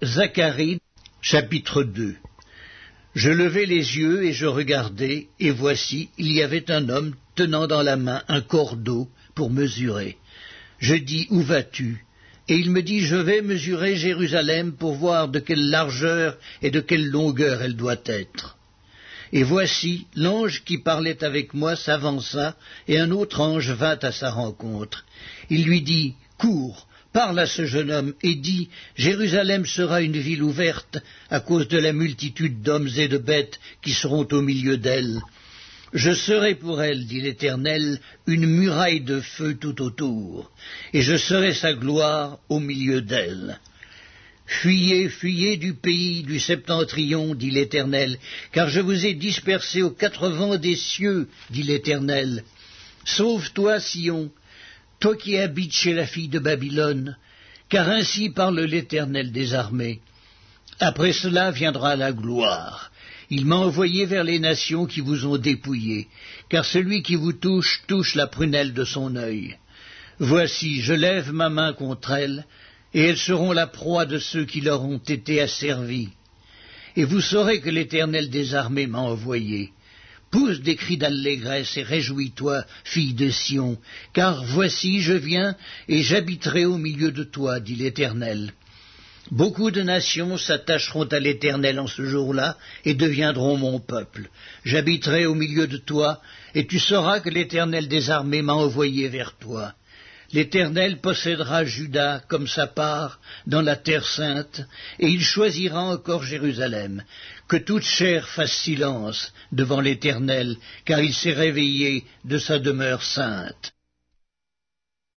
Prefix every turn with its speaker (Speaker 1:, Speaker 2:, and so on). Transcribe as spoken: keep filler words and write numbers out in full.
Speaker 1: Zacharie, chapitre deux. Je levai les yeux et je regardai, et voici, il y avait un homme tenant dans la main un cordeau pour mesurer. Je dis, où vas-tu? Et il me dit, je vais mesurer Jérusalem pour voir de quelle largeur et de quelle longueur elle doit être. Et voici, l'ange qui parlait avec moi s'avança, et un autre ange vint à sa rencontre. Il lui dit, cours, parle à ce jeune homme, et dis, Jérusalem sera une ville ouverte à cause de la multitude d'hommes et de bêtes qui seront au milieu d'elle. Je serai pour elle, dit l'Éternel, une muraille de feu tout autour, et je serai sa gloire au milieu d'elle. Fuyez, fuyez du pays du septentrion, dit l'Éternel, car je vous ai dispersés aux quatre vents des cieux, dit l'Éternel. Sauve-toi, Sion, toi qui habites chez la fille de Babylone, car ainsi parle l'Éternel des armées. Après cela viendra la gloire. Il m'a envoyé vers les nations qui vous ont dépouillés, car celui qui vous touche touche la prunelle de son œil. Voici, je lève ma main contre elles, et elles seront la proie de ceux qui leur ont été asservis. Et vous saurez que l'Éternel des armées m'a envoyé. Pousse des cris d'allégresse et réjouis-toi, fille de Sion, car voici, je viens, et j'habiterai au milieu de toi, dit l'Éternel. Beaucoup de nations s'attacheront à l'Éternel en ce jour-là, et deviendront mon peuple. J'habiterai au milieu de toi, et tu sauras que l'Éternel des armées m'a envoyé vers toi. L'Éternel possédera Juda comme sa part dans la terre sainte, et il choisira encore Jérusalem. Que toute chair fasse silence devant l'Éternel, car il s'est réveillé de sa demeure sainte.